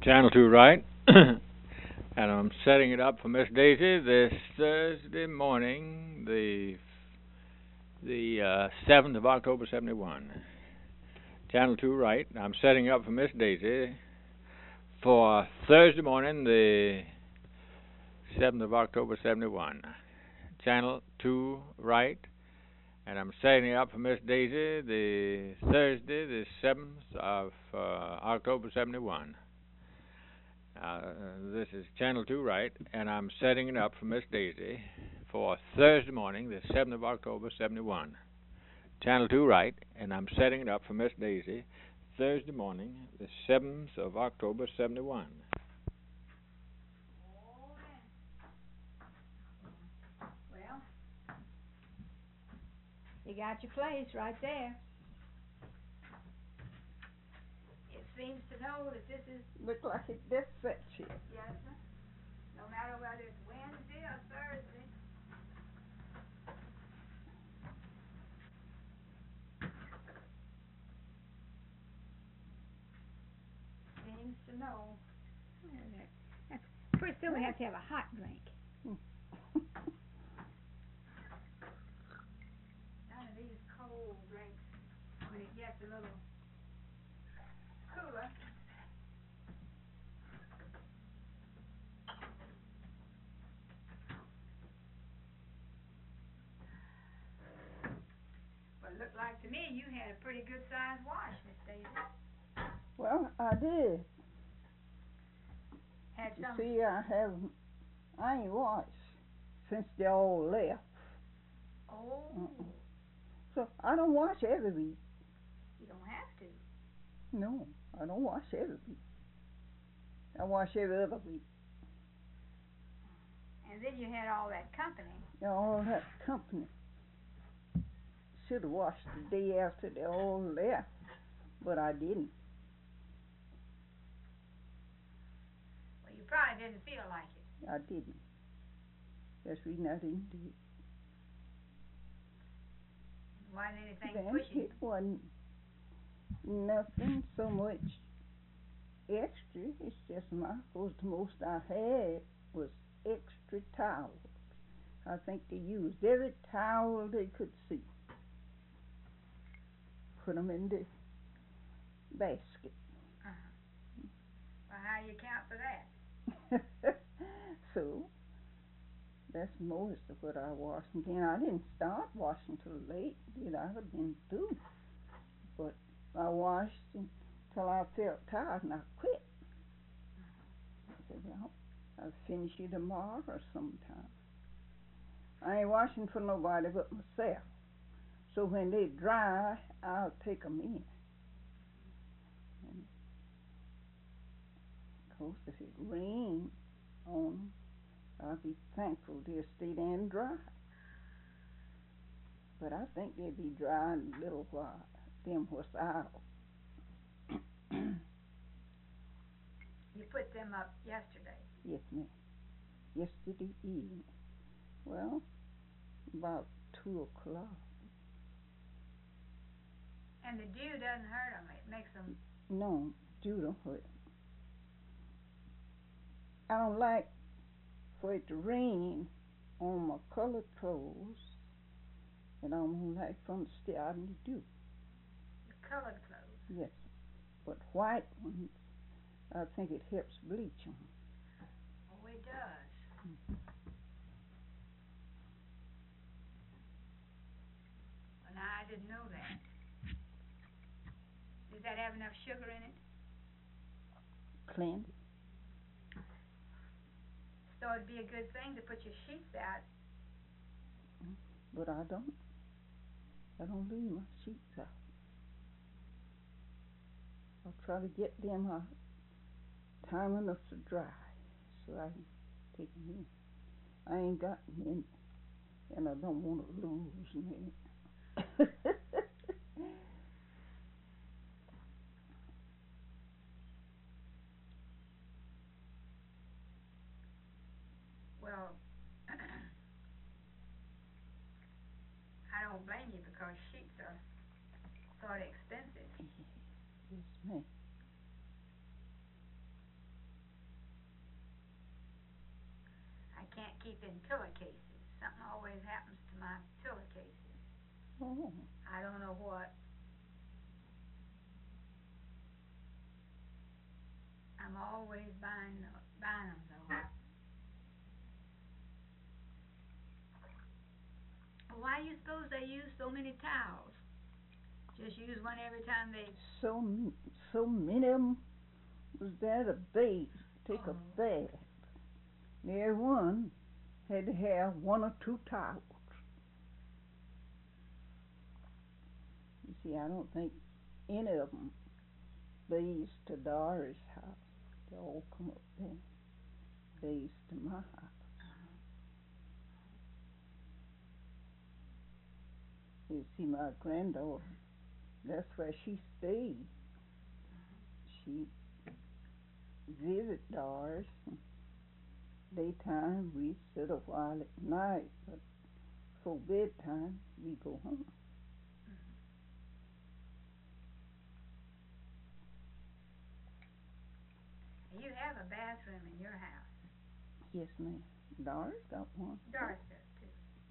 Channel 2 right. And I'm setting it up for Miss Daisy this Thursday morning, the 7th of October, 71. Channel 2 right. I'm setting up for Miss Daisy for Thursday morning, the 7th of October, 71. Channel 2 right. And I'm setting it up for Miss Daisy the Thursday, the 7th of October, 71. This is Channel 2 right, and I'm setting it up for Miss Daisy for Thursday morning, the 7th of October, 71. Channel 2 right, and I'm setting it up for Miss Daisy Thursday morning, the 7th of October, 71. Well, you got your place right there. It seems to know that this is... Look like it just fits you. Yes, sir. No matter whether it's Wednesday or Thursday. Seems to know. Pretty soon we have to have a hot drink. None of these cold drinks, when it gets a little cooler. But it looked like to me you had a pretty good sized wash, Miss Daisy. Well, I did. Had You some. see, I ain't washed since they all left. Oh. So I don't wash every week. You don't have to. No, I don't wash every week. I wash every other week. And then you had all that company. All that company. Should have washed the day after they all left, but I didn't. Well, you probably didn't feel like it. I didn't. That's the reason I didn't do it. Wasn't anything Then pushing. it wasn't nothing so much extra. It's just the most I had was extra towels. I think they used every towel they could see. Put them in the basket. Well, how do you account for that? So, that's most of what I washed. And then I didn't start washing till late. I'd have been through. But I washed until I felt tired and I quit. I said, well, I'll finish it tomorrow or sometime. I ain't washing for nobody but myself. So when they dry, I'll take them in. And of course, if it rains on them, I'll be thankful they'll stay there and dry. But I think they'll be dry in a little while. Them what's out. You put them up yesterday. Yes, ma'am. Yesterday evening. Well, about 2 o'clock. And the dew doesn't hurt them. It makes them... No, dew don't hurt. I don't like for it to rain on my colored clothes, and I don't like for them to stay out in the dew. The colored clothes? Yes, but white ones, I think it helps bleach them. Oh, it does. Mm-hmm. Well, now, I didn't know that. Does that have enough sugar in it? Plenty. So it'd be a good thing to put your sheets out. But I don't leave my sheets out. I'll try to get them out time enough to dry so I can take them in. I ain't got many, and I don't want to lose many. Well, I don't blame you because sheets are sort of expensive. Yes, ma'am. keep in pillowcases. Something always happens to my pillowcases. Oh. I don't know what. I'm always buying them though. Why do you suppose they use so many towels? Just use one every time they... So many of them was there to bathe, take a bath. Every one had to have one or two towels. You see, I don't think any of them bathes to Doris' house. They all come up there, bathes to my house. You see, my granddaughter, that's where she stayed. She visit Doris. Daytime we sit a while at night, but for bedtime we go home. You have a bathroom in your house. Yes, ma'am. Doris got one. Doris does too.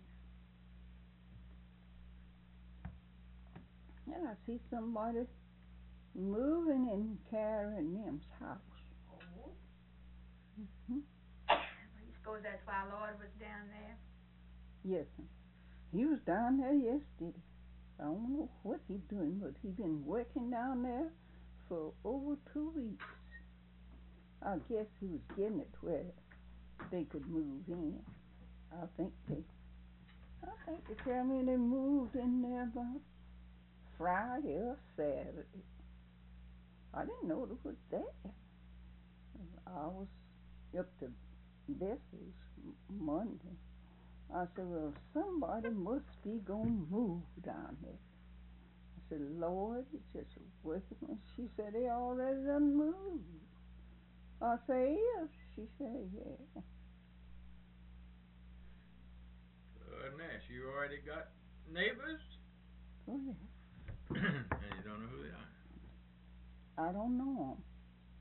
And I see somebody moving and carrying them's house. Oh. Mm-hmm. You suppose that's why Lord was down there? Yes, ma'am. He was down there yesterday. I don't know what he's doing, but he's been working down there for over 2 weeks. I guess he was getting it where they could move in. I think they tell me they moved in there about Friday or Saturday. I didn't know it was there. I was up to Bessie's Monday. I said, well, somebody must be gonna move down there. I said, Lord, it's just working. And she said, they already done moved. I said, yes. She said, yeah. Goodness, you already got neighbors? Oh, yeah. And you don't know who they are? I don't know 'em.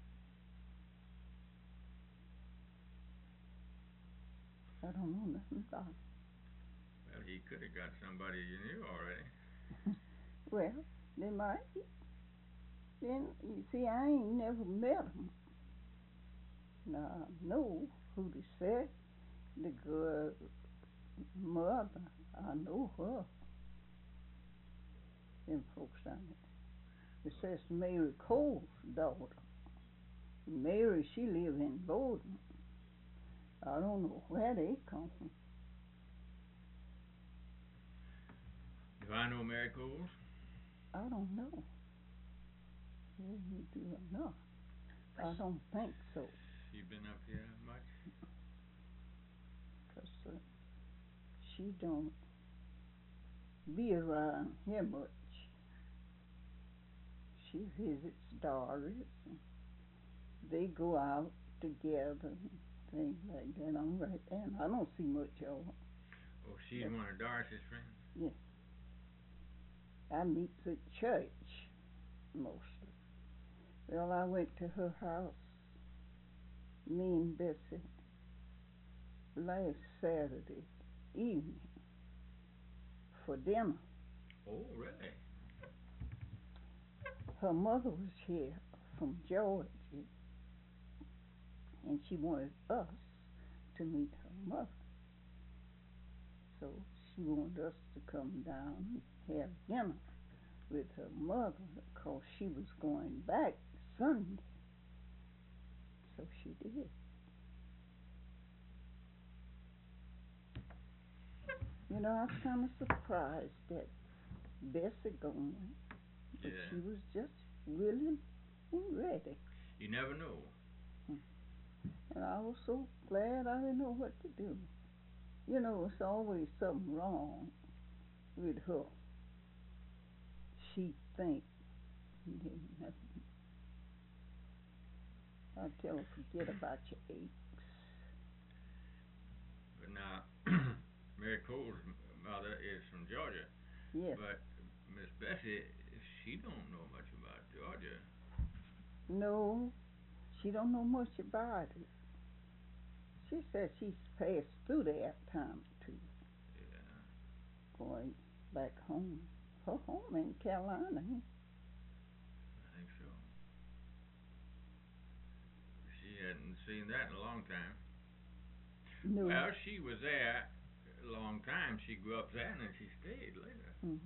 I don't know nothing about 'em. Well, he could have got somebody you knew already. Well, they might. Then, you see, I ain't never met 'em. Now, I know who they said. The girl mother, I know her. Them folks down there. It says Mary Cole's daughter. Mary, she live in Bowden. I don't know where they come from. Do I know Mary Coles? I don't know. Whether you do or not. I don't think so. She been up here much? 'Cause she don't be around here much. She visits Doris, and they go out together and things like that. I'm right there, and I don't see much of her. Oh, she's one of Doris's friends? Yes. I meet at church mostly. Well, I went to her house, me and Bessie, last Saturday evening for dinner. Oh, really? Her mother was here from Georgia, and she wanted us to meet her mother. So she wanted us to come down and have dinner with her mother because she was going back Sunday. So she did. You know, I was kind of surprised that Bessie going, but Yeah. she was just willing and ready. You never know. And I was so glad I didn't know what to do. You know, it's always something wrong with her. She thinks nothing. I tell her, forget about your aches. But now, Mary Cole's mother is from Georgia. Yes. But Miss Bessie, she don't know much about Georgia. No, she don't know much about it. She said she's passed through there a time or two. Yeah. Going back home. Her home in Carolina. I think so. She hadn't seen that in a long time. No. Well, she was there a long time. She grew up there and then she stayed later. Mm-hmm.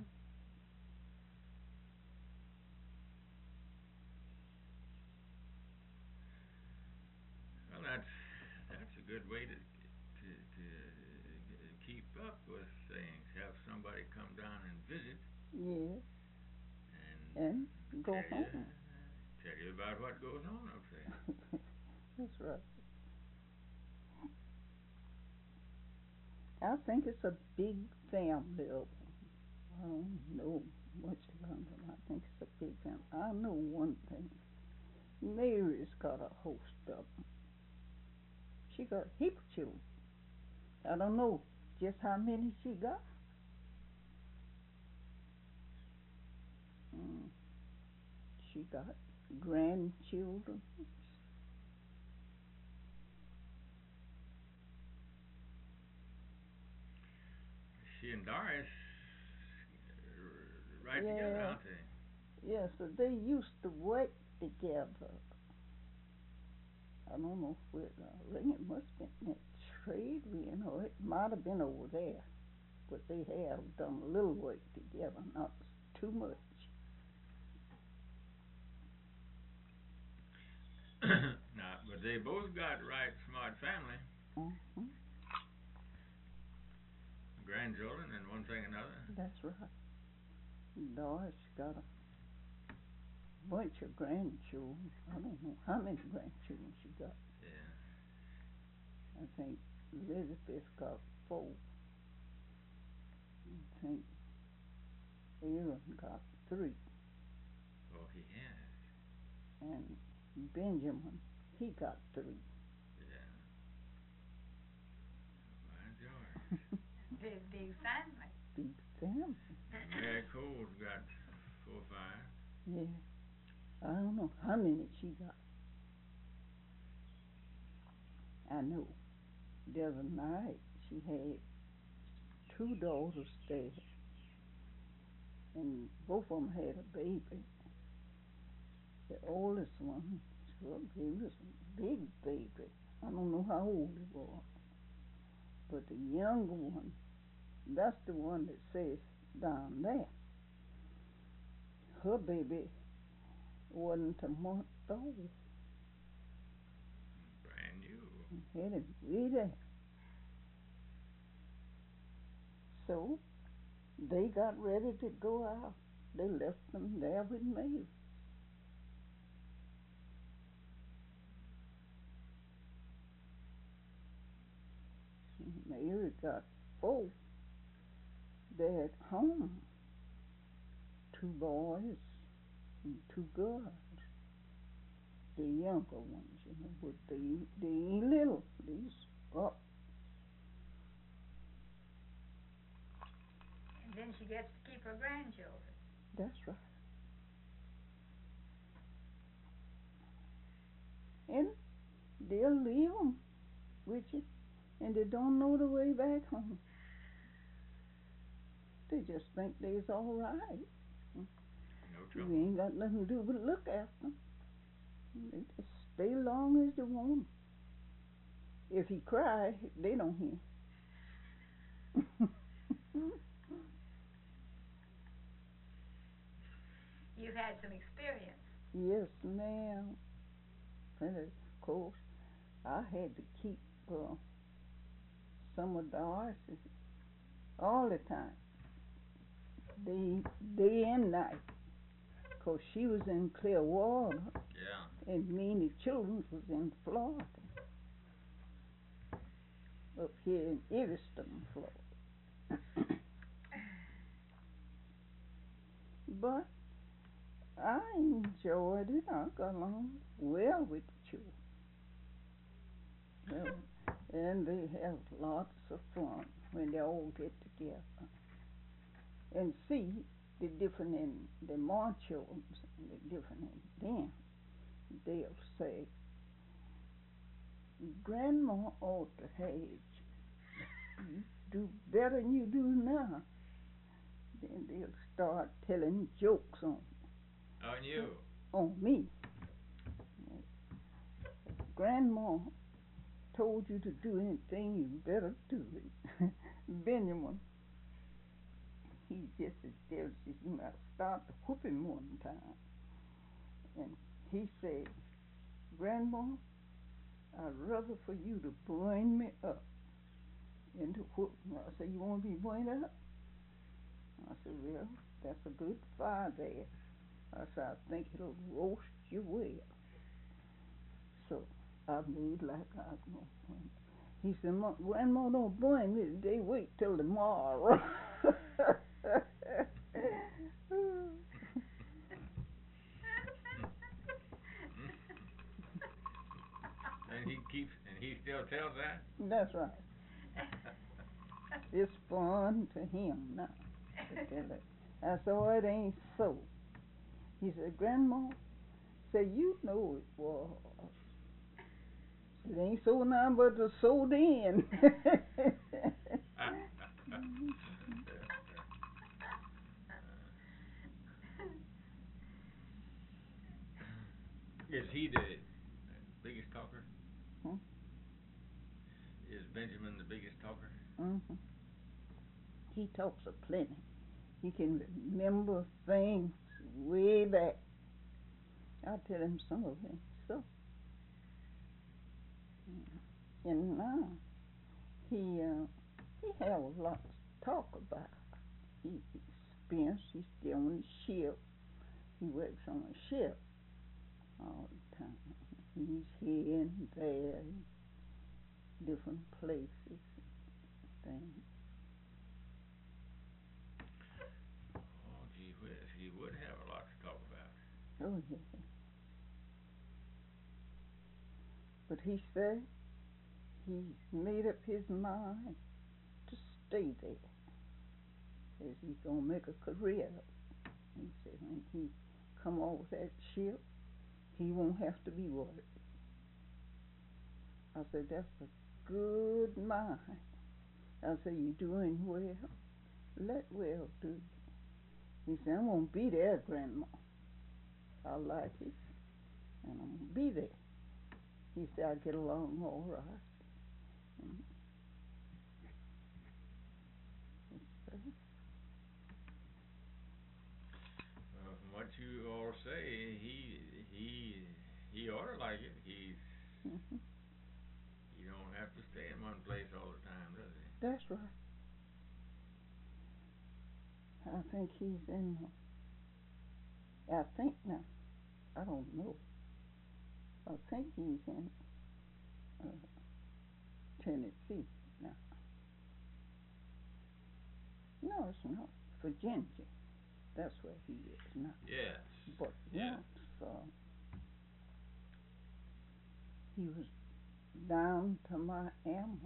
Well, that's a good way to keep up with things. Have somebody come down and visit Yes. and Go tell home. tell you about what goes on up there. That's right. I think it's a big family up. I don't know much about them. I think it's a big family. I know one thing. Mary's got a host of them. She got a heap of children. I don't know just how many she got. She got grandchildren. She and Doris right together, aren't they? Yes, but they used to work together. I don't know if it, I think it must have been at Trade Wind, or it might have been over there. But they have done a little work together, not too much. Now, but they both got right smart family. Mm-hmm. Grandchildren and one thing another. That's right. Doris got a bunch of grandchildren. I don't know how many grandchildren she got. Yeah. I think Elizabeth got 4. I think Aaron got 3. Oh, he has. And Benjamin, he got 3. Yeah. My George. Big family. Big family. Mary Cole's got 4 or 5. Yeah. I don't know how many she got. I know the other night she had 2 daughters there, and both of them had a baby. The oldest one, her baby was a big baby. I don't know how old it was, but the younger one, that's the one that says down there. Her baby wasn't a month old. Brand new. Had him way there. So they got ready to go out. They left them there with Mary. Mary got 4. They're at home. 2 boys and 2 girls. The younger ones, you know, but they ain't little. These up. And then she gets to keep her grandchildren. That's right. And they'll leave them with you, and they don't know the way back home. They just think they's all right. No You trouble. ain't got nothing to do but look after them. They just stay long as they want. If he cries, they don't hear. You've had some experience. Yes, ma'am. And of course, I had to keep some of Doris's all the time, day and night, 'cause she was in Clearwater. Yeah. And me and the children was in Florida, up here in Evanston, Florida. But I enjoyed it. I got along well with the children. Well, and they have lots of fun when they all get together and see the different in the more children and the different in them. They'll say, Grandma ought to have you do better than you do now. Then they'll start telling jokes On you. on me. Grandma told you to do anything, you better do it. Benjamin, he just as jealous as you might start to whoop him one time. And he said, Grandma, I'd rather for you to burn me up than to whoop me. I said, you want to be burned up? I said, well, that's a good fire there. I said, I think it'll roast you well. So I made like I was going to burn. He said, Grandma, don't burn me today. Wait till tomorrow. And he still tells that? That's right. It's fun to him now. I said, oh, it ain't so. He said, Grandma, say you know it was. It ain't so now, but it's so then. Is he the biggest talker? Hmm? Is Benjamin the biggest talker? Mm-hmm. He talks a plenty. He can remember things way back. I'll tell him some of it. So, and now he have a lot to talk about. He's experienced. He's still on the ship. He works on a ship all the time. He's here and there, different places and things. Oh, gee whiz, he would have a lot to talk about. Oh, yeah. But he said he's made up his mind to stay there. Says he's going to make a career of it. He said when he come off that ship, he won't have to be worried. I said, that's a good mind. I said, you're doing well. Let well do. He said, I'm going to be there, Grandma. I like it, and I'm going to be there. He said, I get along all right. Well, from what you all say, he ought to like it. Mm-hmm. He don't have to stay in one place all the time, does he? That's right. I think he's in. I think now. I don't know. I think he's in Tennessee now. No, it's not. Virginia. That's where he is now. Yes. But yes. once he was down to Miami.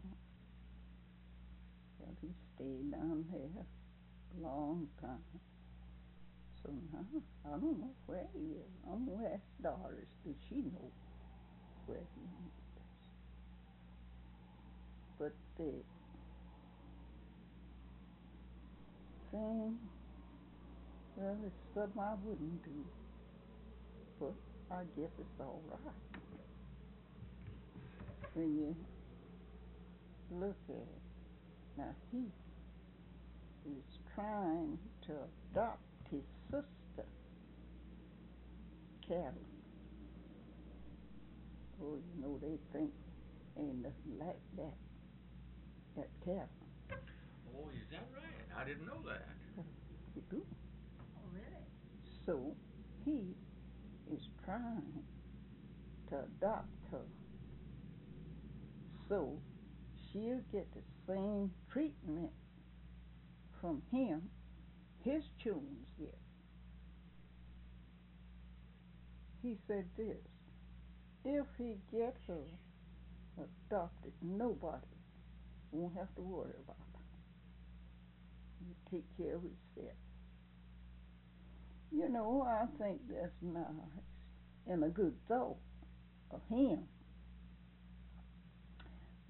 Well, he stayed down there a long time. So now, I don't know where he is. I'm going to ask Doris, does she know where he is? But the thing, well, it's something I wouldn't do. But I guess it's all right. When you look at it. Now, he is trying to adopt his sister, Carolyn. Oh, you know, they think ain't nothing like that Carolyn. Oh, is that right? I didn't know that. You do. Oh, really? So, he is trying to adopt her. So, she'll get the same treatment from him his children get. He said this, if he gets her adopted, nobody won't have to worry about her. He take care of himself. You know, I think that's nice and a good thought of him.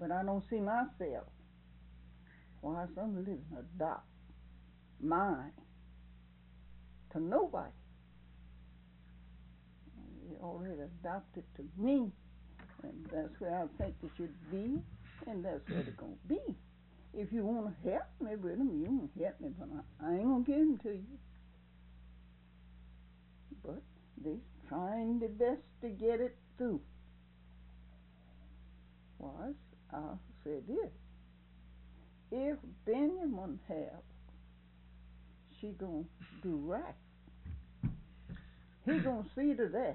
But I don't see myself. Why some living adopt mine to nobody. He already adopted to me, and that's where I think it should be, and that's where it's gonna be. If you want to help me with them, you can help me, but I ain't gonna give them to you. But they're trying their best to get it through. Was I said this: if Benjamin have, she gonna do right. He gonna see to that.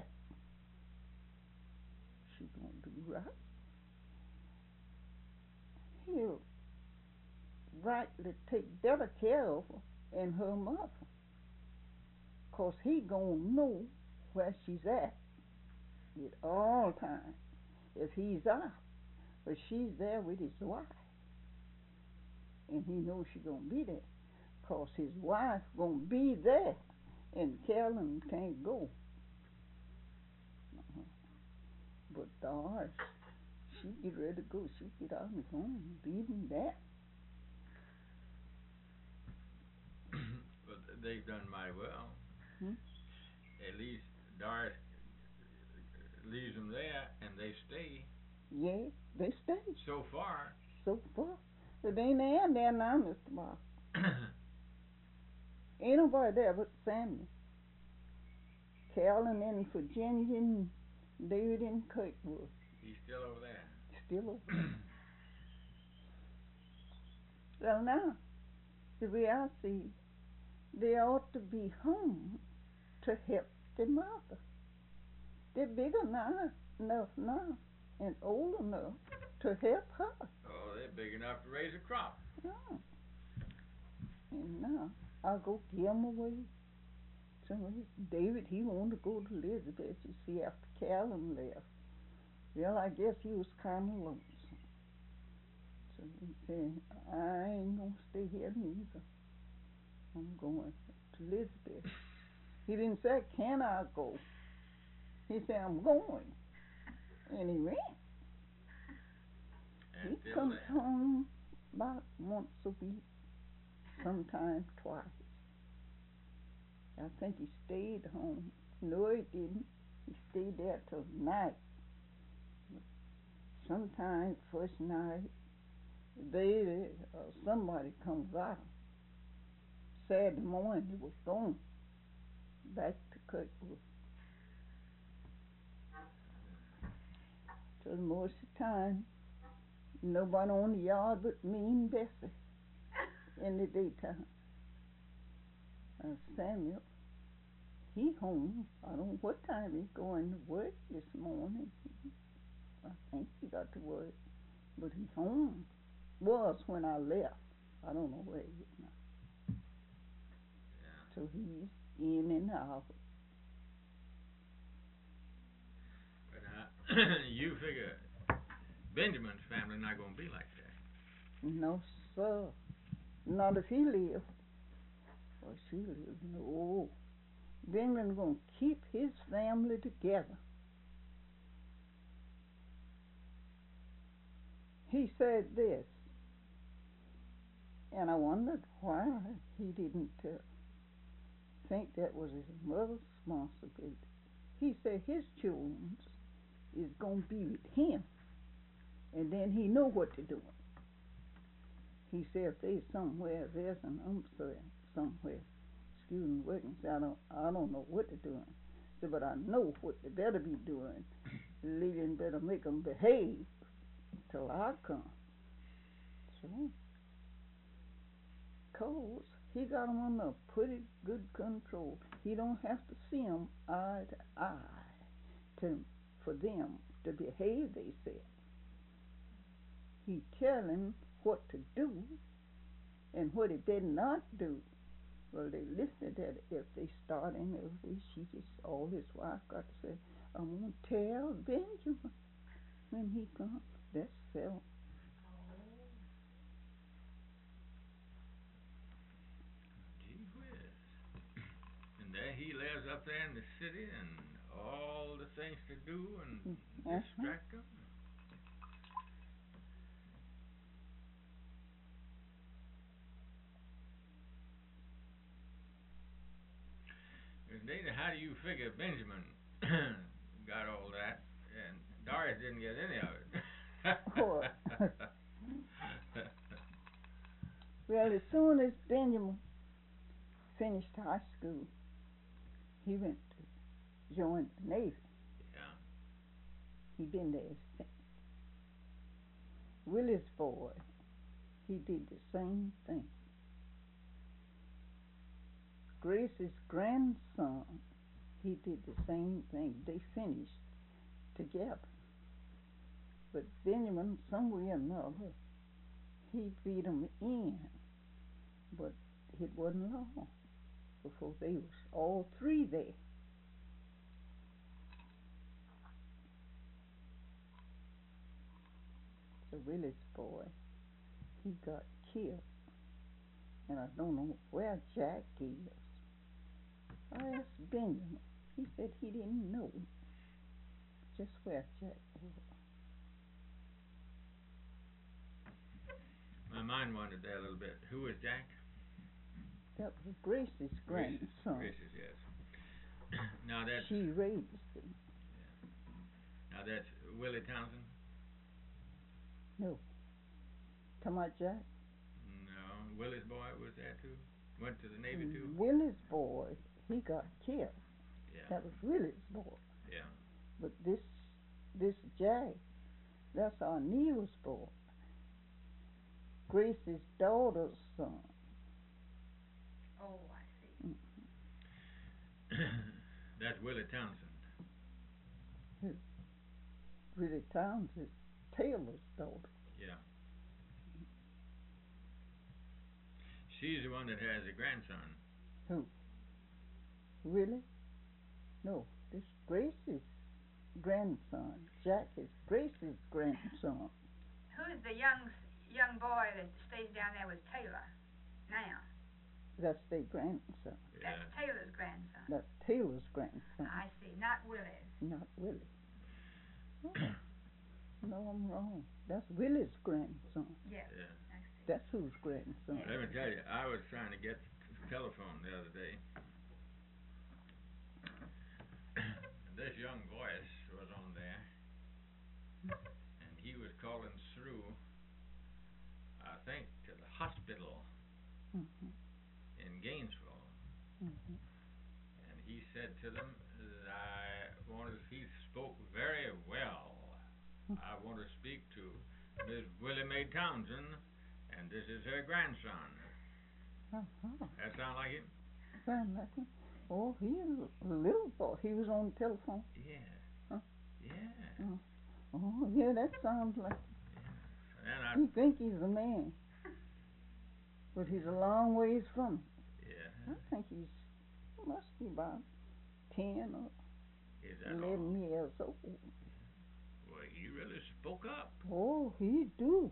She gonna do right. He'll rightly take better care of her and her mother, 'cause he gonna know where she's at all times. If he's out, but she's there with his wife, and he knows she's gonna be there, 'cause his wife gonna be there, and Carolyn can't go. But Doris, she get ready to go. She get out and go and leave him there. But they've done mighty well. At least Doris leaves them there, and they stay. Yeah, they stay. So far. So far. But ain't there now, Mr. Bob. Ain't nobody there but Samuel. Carolyn in Virginia, and David in Kirkwood. He's still over there. Still over there. Well, now, the way I see, they ought to be home to help their mother. They're big enough now and old enough to help her. Oh, they're big enough to raise a crop. Yeah. And now I'll go give them away. David, he wanted to go to Elizabeth, you see, after Carolyn left. Well, I guess he was kind of lonesome. So he said, I ain't going to stay here neither. I'm going to Elizabeth. He didn't say, can I go? He said, I'm going. And he went. He comes home about once a week, sometimes twice. I think he stayed home. No, he didn't. He stayed there till night. Sometimes first night, somebody comes out. Saturday morning, he was gone back to Kirkwood. So most of the time, nobody on the yard but me and Bessie in the daytime. Samuel, he home. I don't know what time he's going to work this morning. I think he got to work, but he home. Was when I left. I don't know where he is now. Yeah. So he's in and out. But you figure Benjamin's family not going to be like that. No, sir. Not if he lives. Or she lives. No. Benjamin's going to keep his family together. He said this, and I wondered why he didn't think that was his mother's responsibility. He said his children is going to be with him, and then he know what to do. He said if there's somewhere, there's an somewhere, student working, so I don't know what they're doing. So, but I know what they better be doing. Lillian better make them behave till I come. So, 'cause he got them under pretty good control. He don't have to see them eye to eye for them to behave, they said. He tell him what to do and what he better not do. Well, they listen to that. If they start in every, all his wife got to say, I'm going to tell Benjamin when he comes. That's self. Gee whiz. And there he lives up there in the city and all the things to do and distract him. Dana, how do you figure Benjamin got all that and Doris didn't get any of it? Oh. Well, as soon as Benjamin finished high school, he went to join the Navy. Yeah. He been there since. Willie's boy, he did the same thing. Grace's grandson, he did the same thing. They finished together. But Benjamin, some way or another, he beat them in. But it wasn't long before they was all three there. So Willie's boy, he got killed. And I don't know where Jack is. I asked Benjamin. He said he didn't know just where Jack was. My mind wandered there a little bit. Who was Jack? That was Grace's grandson. Grace's, yes. Now that's She raised him. now that's Willie Townsend? No. Come on, Jack. No. Willie's boy was there too? Went to the Navy too? Willie's boy, he got killed. Yeah. That was Willie's boy. Yeah. But this Jack, that's our Neil's boy. Grace's daughter's son. Oh, I see. That's Willie Townsend. Willie Townsend, Taylor's daughter. Yeah. She's the one that has a grandson. Who? Willie? No, this Grace's grandson. Jack is Grace's grandson. Who's the young boy that stays down there with Taylor now? That's their grandson. That's Taylor's grandson. That's Taylor's grandson, I see, not Willie's. not Willie. Oh, no, I'm wrong. That's Willie's grandson. Yes, Yeah. I see. That's whose grandson. Let me tell you, I was trying to get the telephone the other day. And this young voice was on there. And he was calling through, I think, to the hospital Mm-hmm. in Gainesville. Mm-hmm. And he said to them that he spoke very well. I want to speak to Miss Willie Mae Townsend, and this is her grandson. Uh-huh. That sound like him? Sound like him. Oh, he is a little boy. He was on the telephone. Yeah. Huh? Yeah. Oh, yeah, that sounds like And he think he's a man. But he's a long ways from it. yeah. I think he must be about 10 or Is that all? 11 years old. Well, he really spoke up. Oh, he do.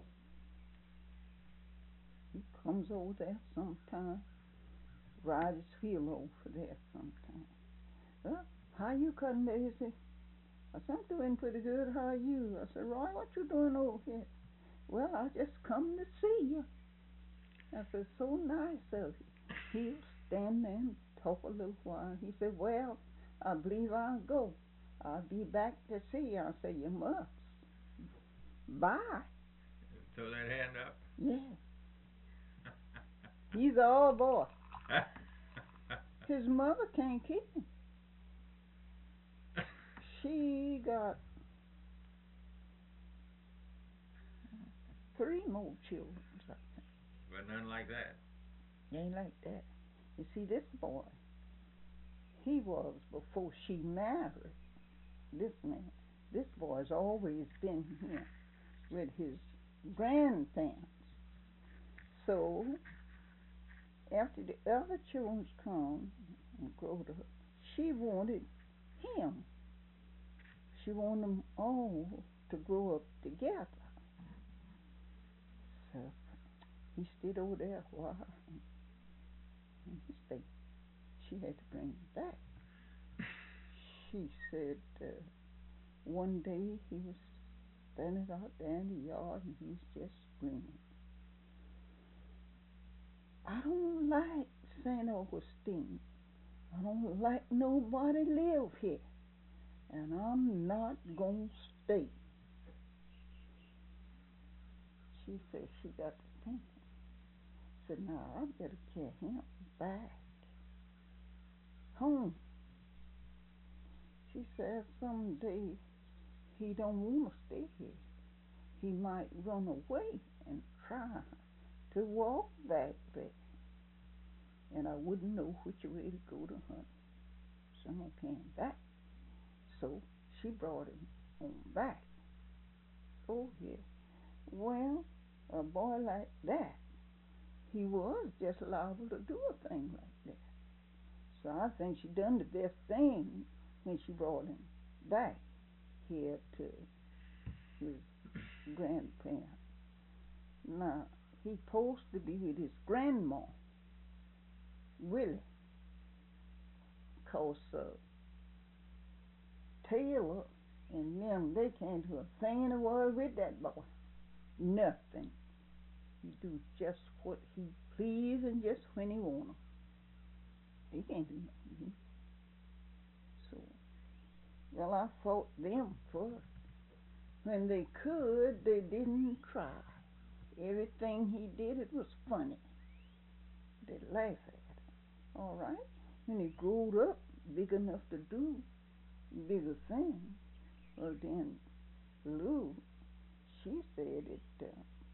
He comes over there sometime. Ride his wheel over there sometime. Well, how you cutting, Daisy? I said, I'm doing pretty good. How are you? I said, Roy, what you doing over here? Well, I just come to see you. I said, so nice of you. He'll stand there and talk a little while. He said, well, I believe I'll go. I'll be back to see you. I said, you must. Bye. Throw that hand up. Yeah. He's an old boy. His mother can't keep him. She got 3 more children, I think. But none like that. Ain't like that. You see, this boy, he was before she married this man. This boy's always been here with his grandparents. So, after the other children come and grow up, she wanted him. She wanted them all to grow up together. So, he stayed over there a while. And she had to bring him back. She said one day he was standing out there in the yard and he was just screaming. I don't like St. Augustine. I don't like nobody live here, and I'm not gonna stay. She said she got to thinking. Said, now I better carry him back home. She said someday he don't want to stay here. He might run away and try to walk back there. And I wouldn't know which way to go to hunt. Someone came back. So she brought him on back. Oh, yeah. Well, a boy like that, he was just liable to do a thing like that. So I think she done the best thing when she brought him back here to his grandparents. Now, he supposed to be with his grandma, Willie, 'cause Taylor and them, they can't do a thing in the world with that boy. Nothing. He do just what he please and just when he wanna. He can't do nothing. So, well, I fought them first. When they could, they didn't try. Everything he did, it was funny. They laugh at it. All right? When he grew up big enough to do bigger things, well then Lou, she said that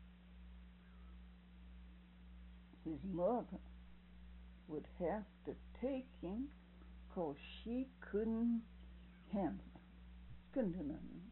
his mother would have to take him 'cause she couldn't handle him. She couldn't do nothing.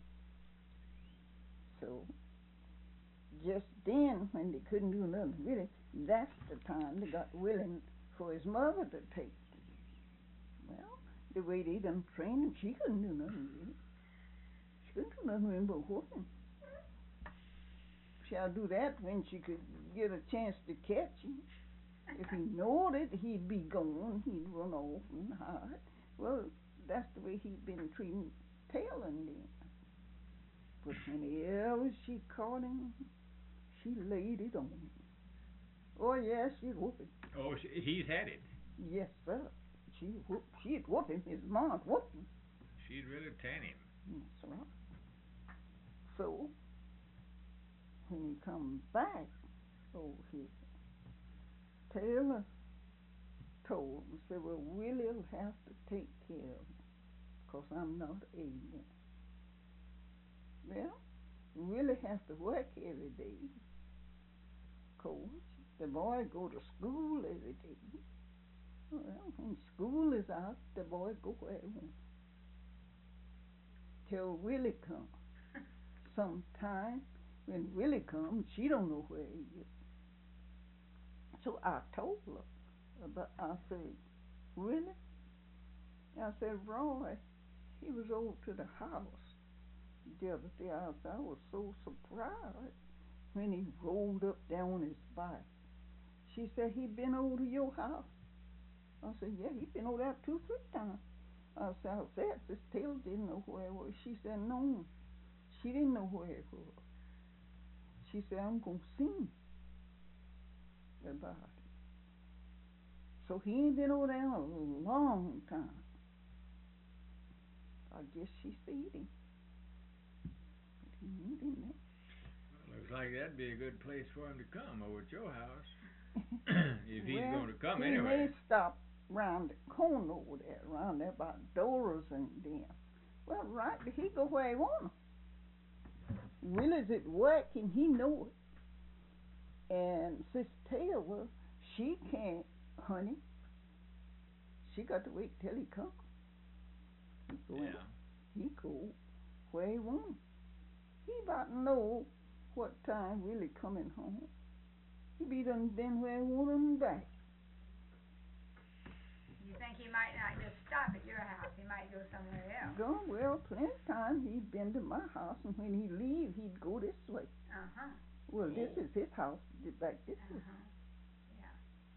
So just then, when they couldn't do nothing with him, that's the time they got willing for his mother to take him. Well, the way they done trained him, she couldn't do nothing with him. She couldn't do nothing with him but whoop him. She'll do that when she could get a chance to catch him. If he knowed it, he'd be gone. He'd run off and hide. Well, that's the way he'd been treating Taylor then. But whenever she caught him, she laid it on him. Oh, yes, she'd whoop him. Oh, he's had it. Yes, sir. She'd whoop him. His mom whooped him. She'd really tan him. That's right. So, when he come back over here, Taylor told him, said, well, Willie'll have to take care of him 'cause I'm not able. Well, Willie has to work every day. 'Cause the boy go to school every day. Well, when school is out, the boy go where he wants. Till Willie come. Sometime when Willie comes, she don't know where he is. So I told her about, I said, Willie? I said, Roy, he was over to the house the other day. I was so surprised when he rolled up there on his bike. She said, he been over to your house? I said, yeah, he been over there 2-3 times. I said, Sister Taylor didn't know where it was. She said, no, she didn't know where it was. She said, I'm going to see about it. So he ain't been over there in a long time. I guess she seen him. But he ain't been there. Well, looks like that'd be a good place for him to come, over at your house. If he's going to come anyway. He may stop round the corner over there, around there by Dora's and them. Well, right, he go where he want. Willie's at work and he know it. And Sister Taylor, she can't, honey. She got to wait till he comes. He go where he want. He about know what time Willie coming home. He be done been where he want him back. You think he might not just stop at your house? He might go somewhere else. Go, well, plenty of time he'd been to my house, and when he leave, he'd go this way. Well, this is his house, back this way. Yeah.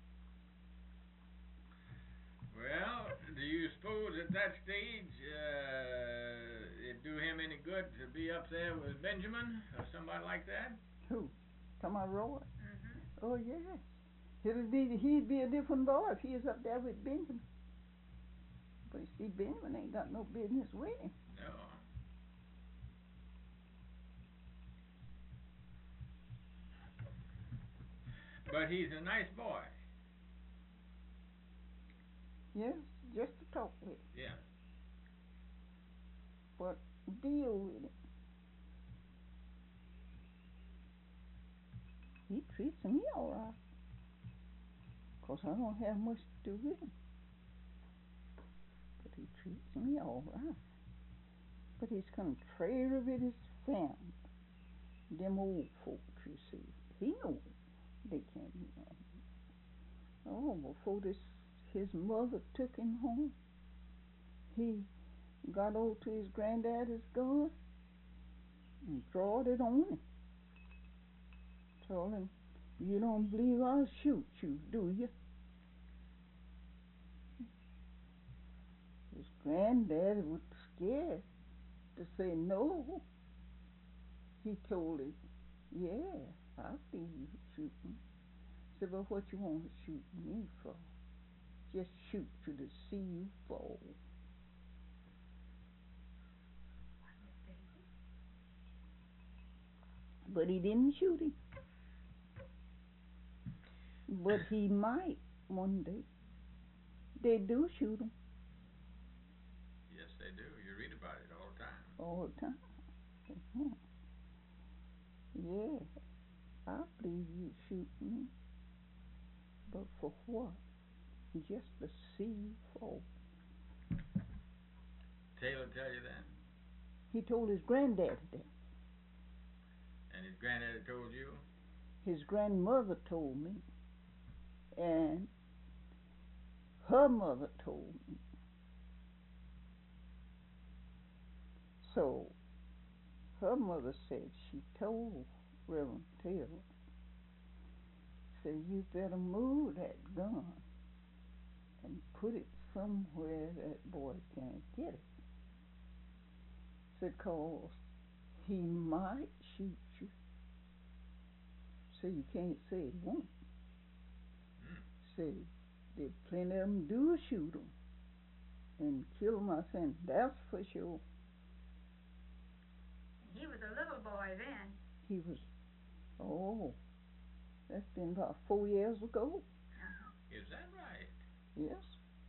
Well, do you suppose at that stage it'd do him any good to be up there with Benjamin or somebody like that? Who? Come on, Roy? Oh, yes. He'd be a different boy if he was up there with Benjamin. But you see, Benjamin ain't got no business with him. No. But he's a nice boy. Yes, just to talk with him. Yeah. But deal with him. He treats me all right. 'Cause I don't have much to do with him. But he treats me all right. But he's contrary with his family. Them old folks, you see. He knows they can't be on him. Oh, before his mother took him home, he got over to his granddaddy's gun and drawed it on him. Told him, "You don't believe I'll shoot you, do you?" His granddaddy was scared to say no. He told him, "Yeah, I believe you shoot me." Said, "But what you want to shoot me for? Just shoot you to see you fall." But he didn't shoot him. But he might one day. They do shoot him Yes, they do. You read about it all the time. all the time. Yeah, I believe you shoot me. But for what? Just to see you fall. Taylor tell you that? He told his granddaddy that. And his granddaddy told you? His grandmother told me. And her mother told me. So her mother said she told Reverend Taylor, said, "You better move that gun and put it somewhere that boy can't get it." Said, "'Cause he might shoot you. So you can't say he won't." Said, "There's plenty of them do shoot 'em and kill 'em," I said, "that's for sure." He was a little boy then. He was, oh, that's been about 4 years ago. Is that right? Yes.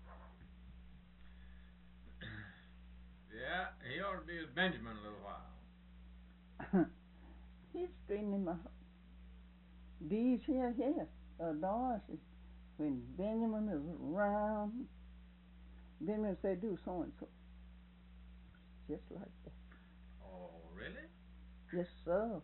Yeah, he ought to be with Benjamin a little while. He's straightening him out. These here Darcy, when Benjamin is around, Benjamin say, "Do so and so." Just like that. Oh, really? Yes, sir.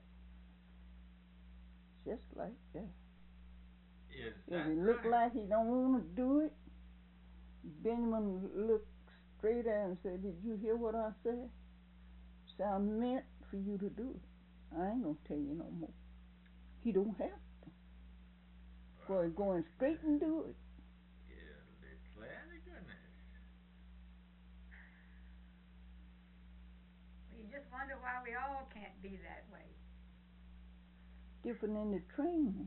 Just like that. Is If that he look right? like he don't want to do it, Benjamin look straight at him and say, "Did you hear what I said? Say, I meant for you to do it. I ain't gonna tell you no more." He don't have to. Boy, going straight and do it. Yeah, declare to goodness. You just wonder why we all can't be that way. Different in the training.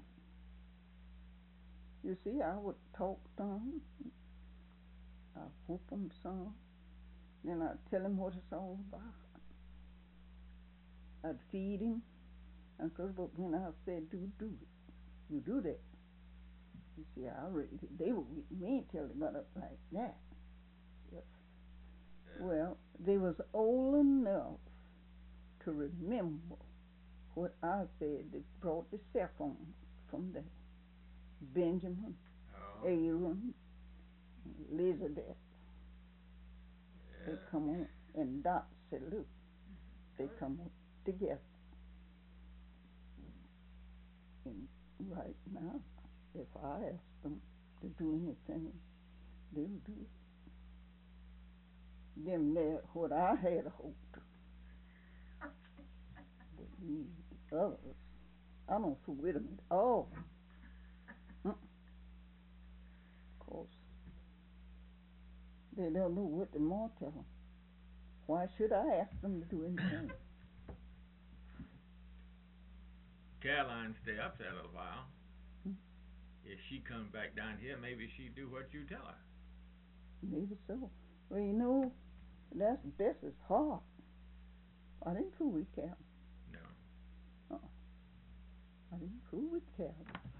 You see, I would talk to him. I'd whoop him some. Then I'd tell him what it's all about. I'd feed him. But when I said, do it. You do that. You see, they were with me till they got up like that. Yes. Well, they was old enough to remember what I said. They brought the cell phone from there. Benjamin, Aaron, Elizabeth. They come on, and Dot said, "Look, they come on together." And right now, if I ask them to do anything, they'll do it. Them there, what I had hoped. But these others, I don't fool with them at all. Of course, they don't know what the more tell them. Why should I ask them to do anything? Caroline stay up there a little while. If she comes back down here, maybe she'd do what you tell her. Maybe so. Well, you know, that's Bess's heart. I didn't fool with Cal. No. I didn't fool with Cal.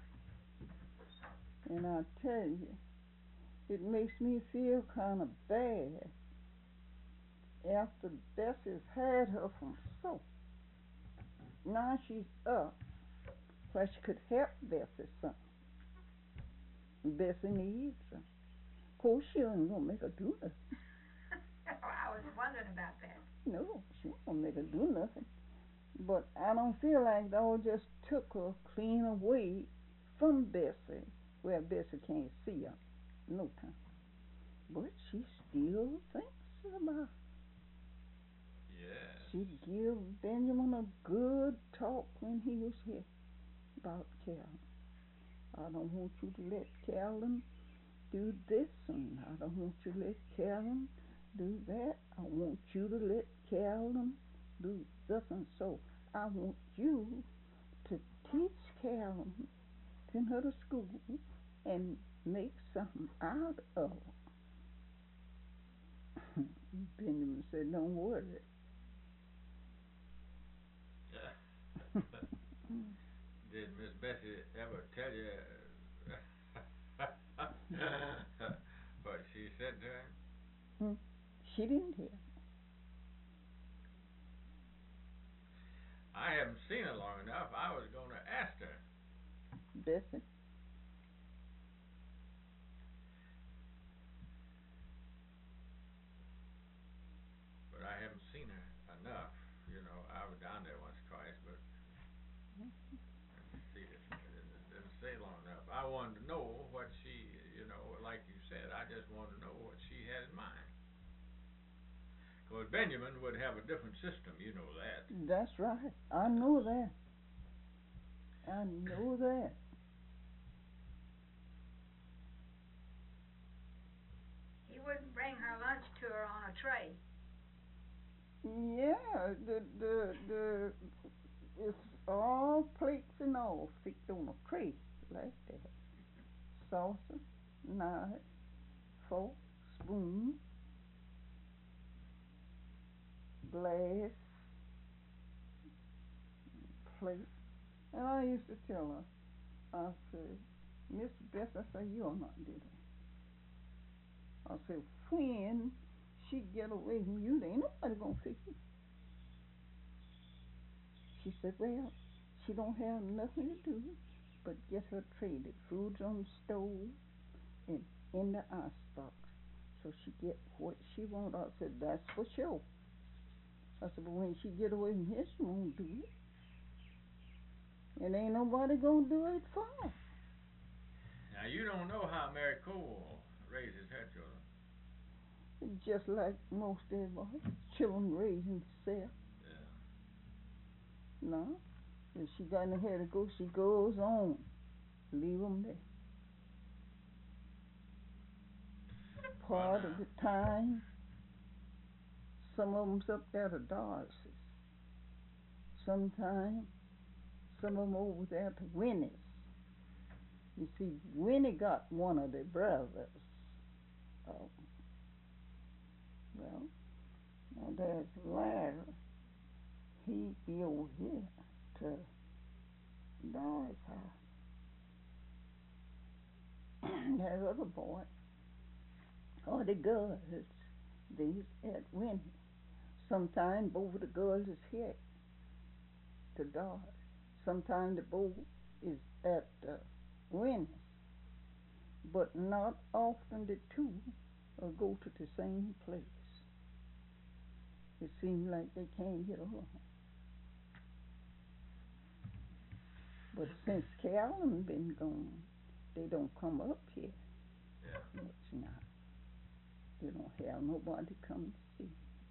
And I tell you, it makes me feel kind of bad after Bessie's had her from so. Now she's up where she could help Bessie some. Bessie needs her. Of course, she ain't gonna make her do nothing. I was wondering about that. No, she ain't gonna make her do nothing. But I don't feel like they just took her clean away from Bessie, where Bessie can't see her no time. But she still thinks about her. Yes. She give Benjamin a good talk when he was here about Carolyn. I don't want you to let Carolyn do this, and I don't want you to let Carolyn do that. I want you to let Carolyn do this and so. I want you to teach Carolyn, send her to school, and make something out of her. Benjamin said, don't worry. Did Miss Bessie ever tell you what she said to him? She didn't hear. I haven't seen her long enough. I was going to ask her. Bessie? But I haven't seen her enough. You know, I was down there once or twice, but didn't stay long enough. I wanted to know what she, you know, like you said, I just wanted to know what she had in mind. Because Benjamin would have a different system, you know that. That's right. I know that. I know that. He wouldn't bring her lunch to her on a tray. Yeah, the it's all plates and all fixed on a tray like that. Saucer, knife, fork, spoon, glass, plate. And I used to tell her, I said, Miss Bess, I said, you'll not do that. I said, when she get away from you, there ain't nobody gonna fix it. She said, well, she don't have nothing to do but get her tray. The food's on the stove and in the icebox. So she get what she want. I said, that's for sure. I said, but when she get away from here, she won't do it. And ain't nobody gonna do it for her. Now, you don't know how Mary Cole raises her children. Just like most everybody, children raising themselves. Yeah. No, if she got in the head to go, she goes on. Leave them there. Part of the time, some of them's up there to Darcy's. Sometimes, some of them over there to Winnie's. You see, Winnie got one of their brothers. Oh. Well, now there's Larry. He be over here to Doris' house. That other boy, or the girls, these at Winnie. Sometimes both of the girls is here to Doris. Sometimes the both is at Winnie. But not often the two go to the same place. It seems like they can't get along. But since Carolyn been gone, they don't come up here much now. They don't have nobody come to see.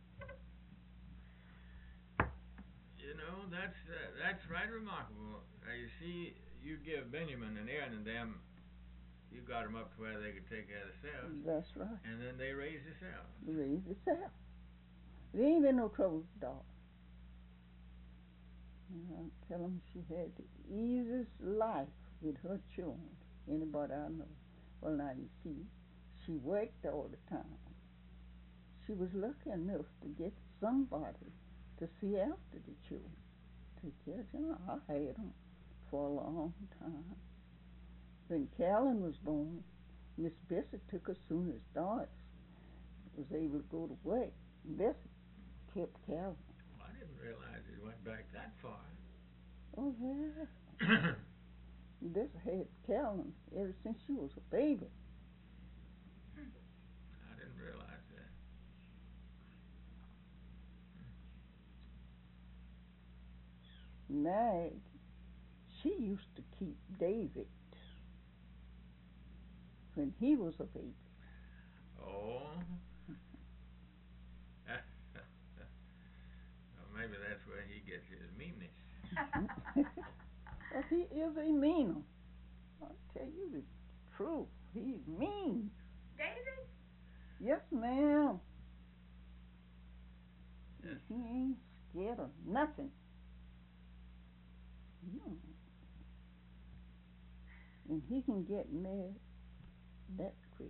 You know, that's right remarkable. You see, you give Benjamin and Aaron and them, you got them up to where they could take care of themselves. That's right. And then they raise themselves. They raise themselves. There ain't been no trouble with the dog. I tell them she had the easiest life with her children. Anybody I know. Well, now you see, she worked all the time. she was lucky enough to get somebody to see after the children. Take care of them. I had them for a long time. When Callan was born, Miss Bessie took her soon as Doris was able to go to work. Bessie kept Callan. I didn't realize it went back that far. Oh, yeah. Bessie had Callan ever since she was a baby. I didn't realize that. Mag, she used to keep David when he was a baby. Oh. Well, maybe that's where he gets his meanness. Well, he is a mean one. I'll tell you the truth. He's mean. David? Yes, ma'am. Yes. He ain't scared of nothing. No. And he can get mad that quick.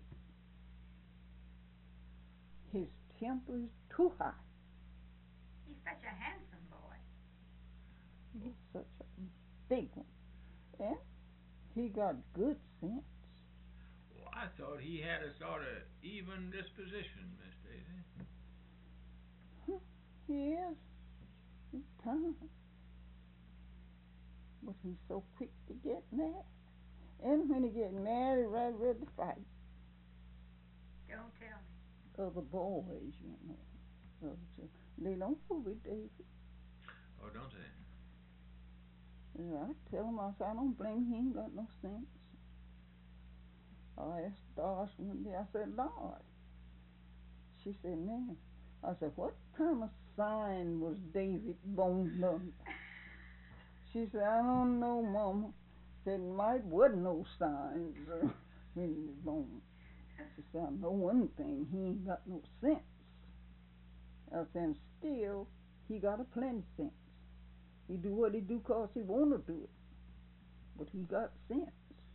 His temper is too high. He's such a handsome boy. He's such a big one. And he got good sense. Well, I thought he had a sort of even disposition, Miss Daisy. He is. He's time. But he's so quick to get mad. And when he gets mad, he's right ready to fight. Don't tell me. Other boys, you know. They don't fool with David. Oh, don't they? Yeah, I tell him, I say, I don't blame him, he ain't got no sense. I asked Doris one day, I said, Doris. She said, ma'am. I said, what kind of sign was David born under? She said, I don't know, Mama. Said, might wasn't no signs when he was born. She said, I know one thing, he ain't got no sense. I said, still, he got a plenty sense. He do what he do 'cause he wanna do it. But he got sense.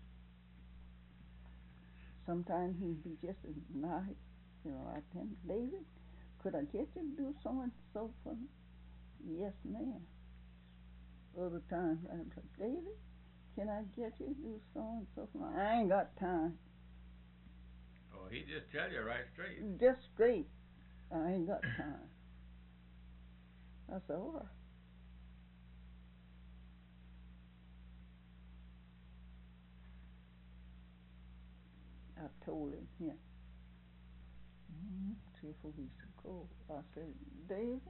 Sometimes he be just as nice. You know, I tell him, David, could I get you to do so and so for me? Yes, ma'am. Other times I'm like, David, can I get you to do so and so for me? I ain't got time. Oh, he just tell you right straight. Just straight. I ain't got time. I said, all right. I told him, yeah. Three or 4 weeks ago, I said, David,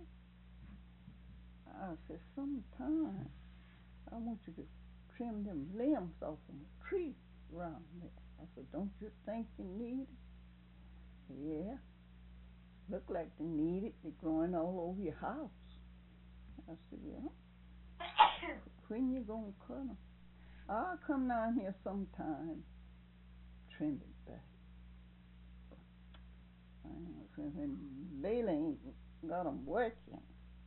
I said, sometime I want you to trim them limbs off of a tree around there. I said, don't you think you need it? Yeah. Look like they need it. They're growing all over your house. I said, well, when you gonna cut them? I'll come down here sometime, trim it back. When Bailey ain't got them working,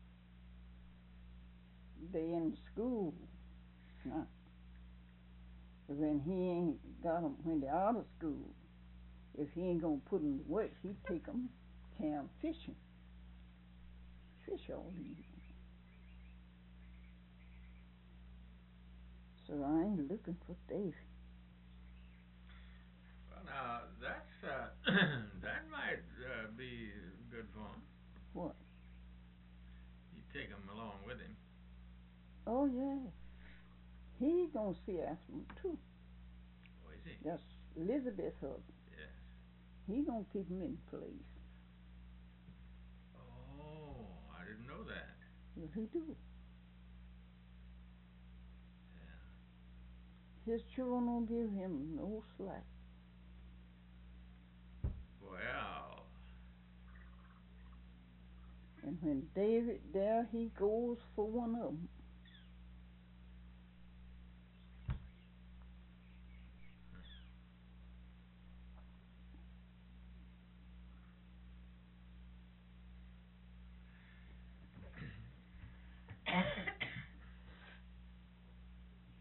they in school now. When he ain't got them, when they're out of school, if he ain't gonna put them to work, he take them camp fishing. Fish all evening. So I ain't looking for David. Well, now, that's, that might be good for him. What? He'd take him along with him. Oh, yeah. He gonna see after him, too. Oh, is he? That's Elizabeth's husband. Yes. He gonna keep him in place. Oh, I didn't know that. Yes, he do. Yeah. His children don't give him no slack. Well. And when David there, he goes for one of them.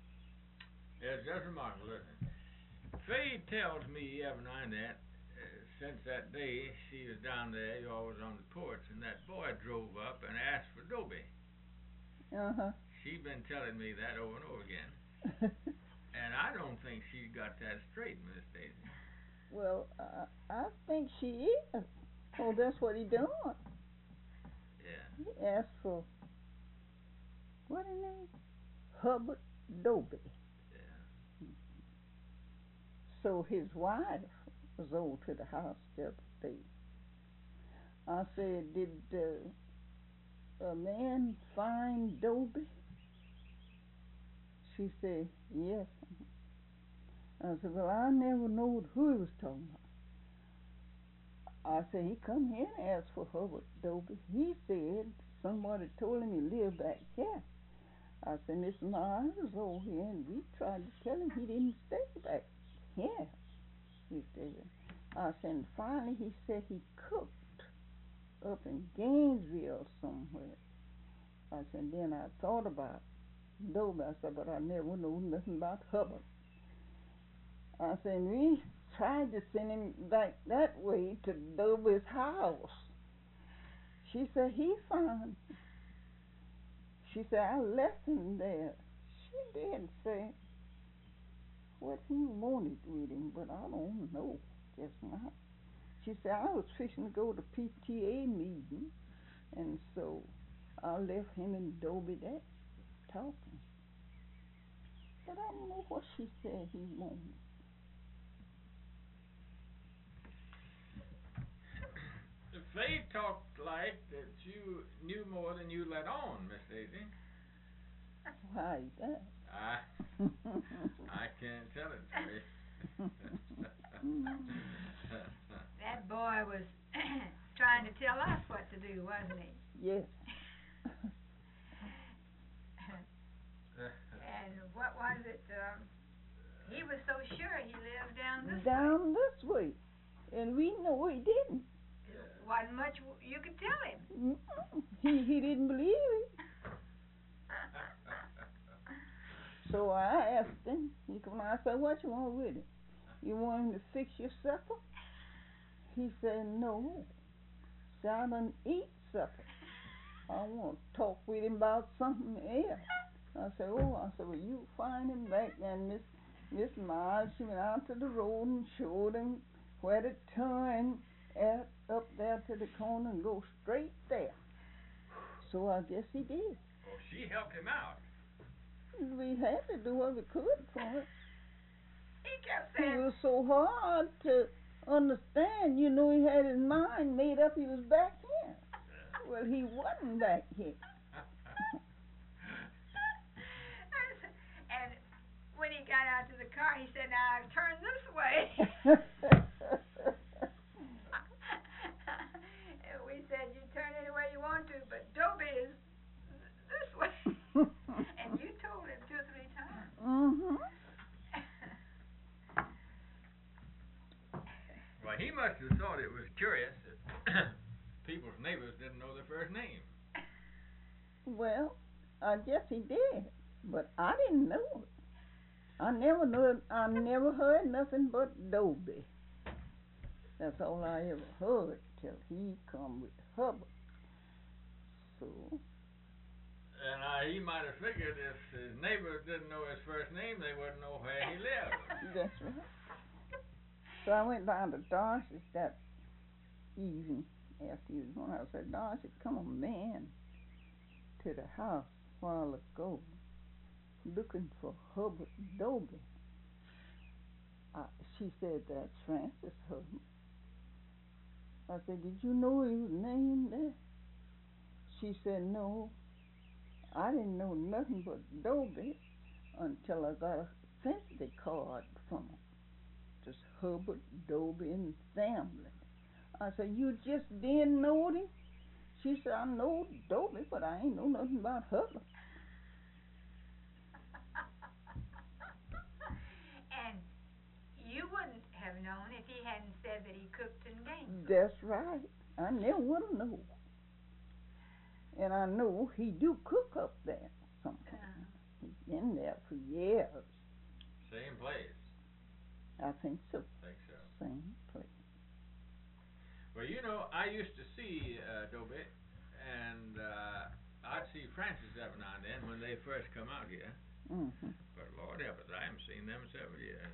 It's just remarkable, isn't it? Faye tells me every now and then since that day she was down there, you always on the porch, and that boy drove up and asked for Dobie. Uh-huh. She's been telling me that over and over again. And I don't think she got that straight, Miss Daisy. Well, I think she is. Oh, that's what he done. Yeah. He asked for, what his name? Hubbard Dobie. Yeah. So his wife was over to the house the other day. I said, did a man find Dobie? She said, yes. I said, well, I never knowed who he was talking about. I said, he come here and asked for Hubbard Dobie. He said somebody told him he lived back here. I said, Miss Miles was over here, and we tried to tell him he didn't stay back here. He said, I said, and finally he said he cooked up in Gainesville somewhere. I said, then I thought about Dobie. I said, but I never knew nothing about Hubbard. I said, we tried to send him back that way to Dobie's house. She said, he found. She said, I left him there. She did say what he wanted with him, but I don't know just now. She said, I was fixing to go to PTA meeting, and so I left him and Dobie there talking. But I don't know what she said he wanted. Faye talked like that you knew more than you let on, Miss Daisy. Why is that? I can't tell it, Faye. That boy was trying to tell us what to do, wasn't he? Yes. And what was it? He was so sure he lived down this way. Down this way. And we know he didn't. Wasn't much you could tell him. He didn't believe it. So I asked him. He come. I said, "What you want with it? You want him to fix your supper?" He said, "No. So I done eat supper. I want to talk with him about something else." I said, "Oh," I said, "well, you find him back." And Miss Miles, she went out to the road and showed him where to turn up there to the corner and go straight there. So I guess he did. Well, she helped him out. We had to do what we could for it. He kept saying, It was so hard to understand. You know, he had his mind made up he was back here. Well, he wasn't back here. And when he got out to the car, he said, "Now turn this way." We said, "You turn any way you want to, but Dobie is this way." And you told him 2 or 3 times. Mm-hmm. Well, he must have thought it was curious that people's neighbors didn't know their first name. Well, I guess he did, but I didn't know it. I never knew it. I never heard nothing but Dobie. That's all I ever heard till he come with Hubbard. So. And he might have figured if his neighbors didn't know his first name, they wouldn't know where he lived. That's right. So I went down to Darcy's that evening after he was gone. I said, "Darcy, come a man to the house a while ago looking for Hubbard Dobie." She said, "That's Francis Hubbard." I said, "Did you know he was named there?" She said, "No, I didn't know nothing but Dobie until I got a sympathy card from him. Just Hubbard, Dobie, and family." I said, "You just didn't know him?" She said, "I know Dobie, but I ain't know nothing about Hubbard." And you wouldn't have known if he hadn't said that he cooked in Gainesville. That's right. I never would have known. And I know he do cook up there sometimes. He's been there for years. Same place. I think so. Think so. Same place. You know, I used to see Dobie, and I'd see Francis every now and then when they first come out here. Mm-hmm. But Lord help us, I haven't seen them in several years.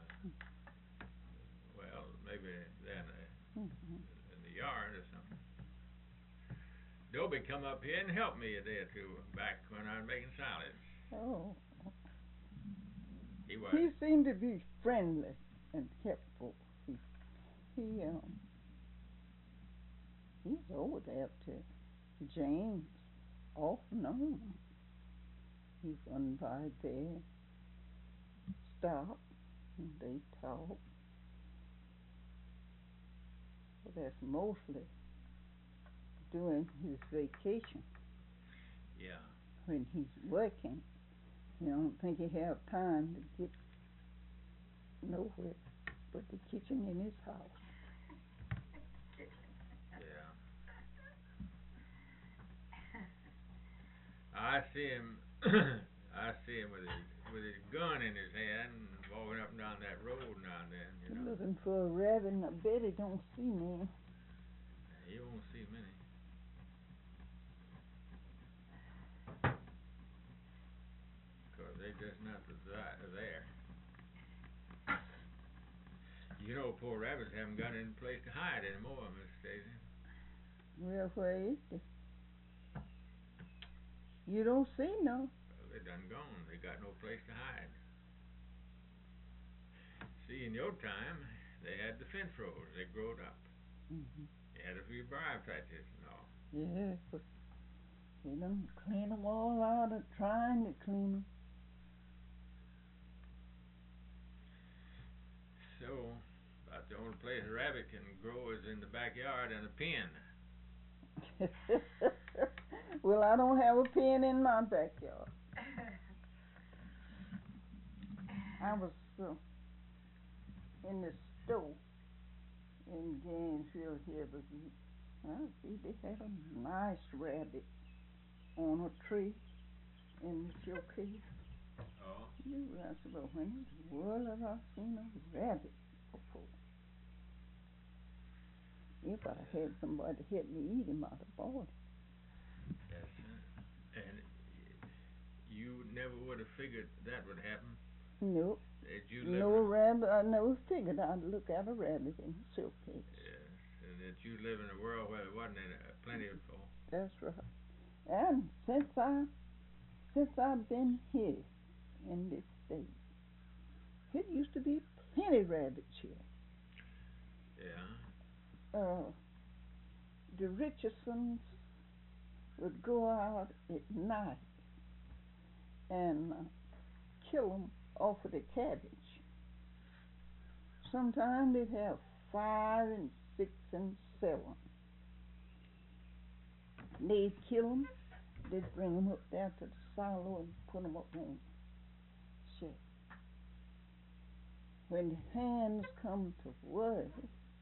Well, maybe they're in the yard or something. Dobie come up here and helped me a day or two back when I was making salads. Oh. He was. He seemed to be friendly and helpful. He's over there to James off and on. He run by there, stop, and they talk. But that's mostly during his vacation. Yeah. When he's working, I don't think he have time to get nowhere but the kitchen in his house. Yeah. I see him. I see him with his gun in his hand, walking up and down that road now and then. You know. Looking for a rabbit, and I bet he don't see me. He won't see many. Because they just not there. You know, poor rabbits haven't got any place to hide anymore, Miss Stacy. Well, where is it? You don't see no. Well, they done gone. They got no place to hide. See, in your time, they had the fence rows. They growed up. Mm-hmm. They had a few briar patches and all. Yeah, but they done clean them all out, or trying to clean them. So, about the only place a rabbit can grow is in the backyard in a pen. Well, I don't have a pen in my backyard. I was in the store in Gainesville here, but I see they had a nice rabbit on a tree in the showcase. Oh. I said, well, when in the world have I seen a rabbit before? If I had somebody to help me eat him, I'd have bought it. Yes, sir. And you never would have figured that would happen? Nope. That you No rabbit. I never figured I'd look at a rabbit in a showcase. Yes, and that you live in a world where there wasn't plenty of folk. That's right. And since I've been here in this state, it used to be plenty rabbits here. Yeah. The Richardsons would go out at night and kill them off of the cabbage. Sometimes they'd have 5 and 6 and 7. They'd kill them. They'd bring them up there to the silo and put them up on shelf. When the hands come to work,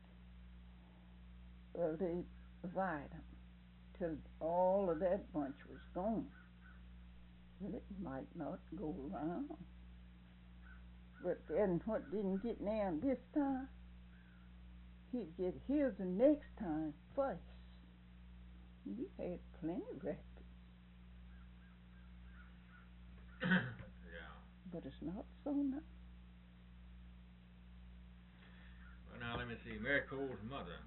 well, they'd divide them till all of that bunch was gone. Well, it might not go around. But then what didn't get nailed this time, he'd get his the next time first. We had plenty of rabbits. Yeah. But it's not so now. Well, now let me see. Mary Cole's mother.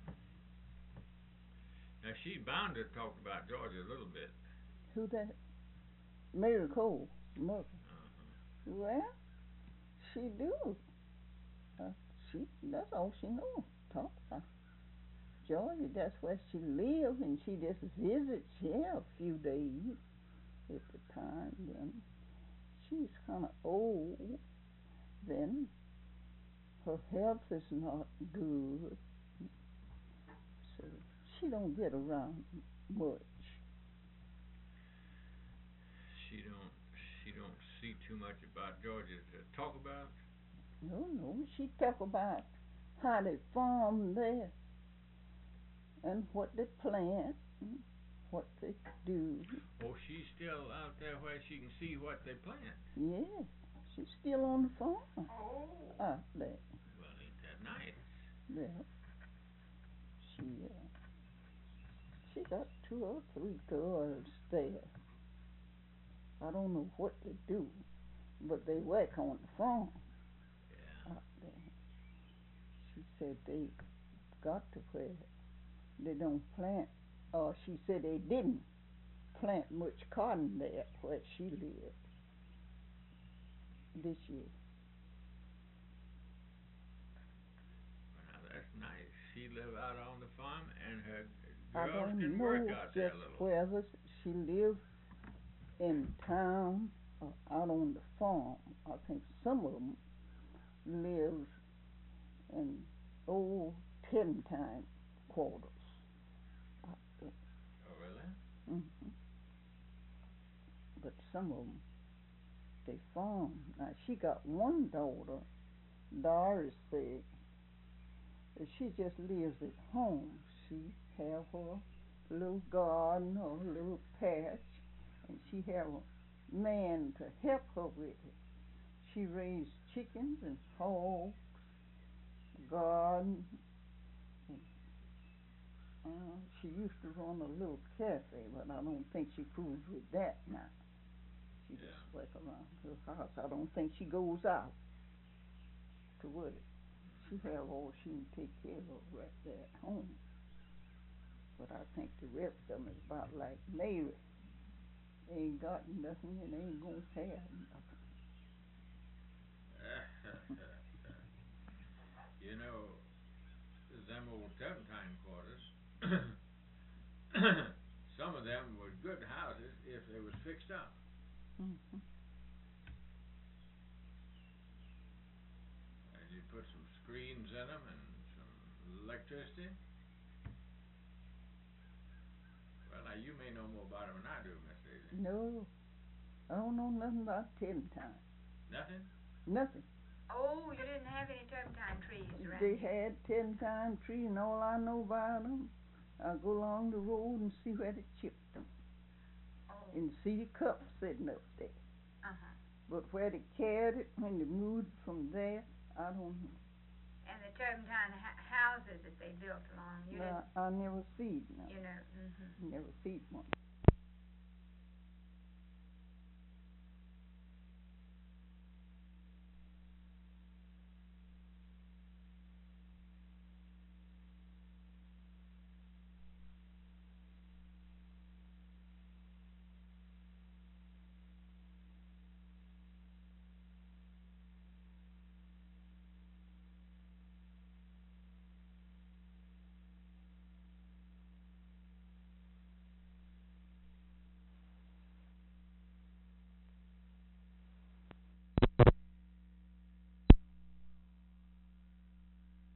Now she's bound to talk about Georgia a little bit. Who that? Mary Cole, mother. Uh-huh. Well, she do. That's all she knows. Talk about Georgia. That's where she lives, and she just visits here a few days at the time. Then she's kind of old. Then her health is not good, so she don't get around much. She don't see too much about Georgia to talk about. No, she talk about how they farm there and what they plant and what they do. Oh, she's still out there where she can see what they plant. Yes, she's still on the farm Oh. out there. Well, ain't that nice? Well, she got 2 or 3 girls there. I don't know what they do, but they work on the farm out there. She said they got to where they don't plant, or she said they didn't plant much cotton there where she lived this year. Well, that's nice. She live out on the farm, and her I girls don't can know work out there a just little. whether she lived in town or out on the farm. I think some of them live in old Termtine quarters out there. Oh, really? Mm-hmm. But some of them, they farm. Now, she got one daughter, Doris said, that she just lives at home. She have her little garden or little patch, and she have a man to help her with it. She raised chickens and hogs, garden. She used to run a little cafe, but I don't think she fools with that now. She just work around her house. I don't think she goes out to work. She have all she can take care of right there at home. But I think the rest of them is about like Mary. They ain't got nothing and they ain't gonna have nothing. You know, them old Termtine quarters, some of them were good houses if they was fixed up. Mm-hmm. And you put some screens in them and some electricity. Well, now you may know more about them than I do, Miss Daisy. No, I don't know nothing about Termtine. Nothing? Nothing. Oh, you didn't have any turpentine trees around They here. had Termtine trees, and all I know about them, I go along the road and see where they chipped them, Oh. and see the cups sitting up there. Uh-huh. But where they carried it when they moved from there, I don't know. And the turpentine houses that they built along, you I never seen them. didn't, you know, mm-hmm. Never seen one.